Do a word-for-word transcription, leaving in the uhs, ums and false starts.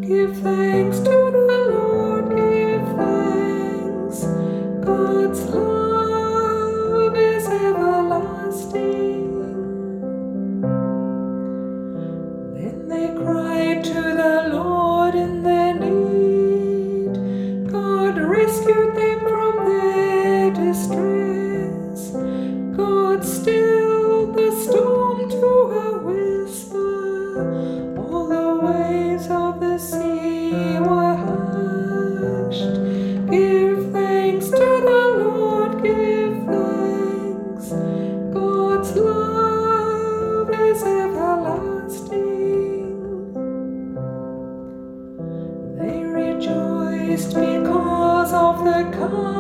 Give thanks to the Lord, give thanks. God's love is everlasting. Then they cried to the Lord in their need. God rescued them from their distress. God stilled the storm to a whisper. All the waves of the sea were hushed. Give thanks to the Lord, give thanks. God's love is everlasting. They rejoiced because of the kind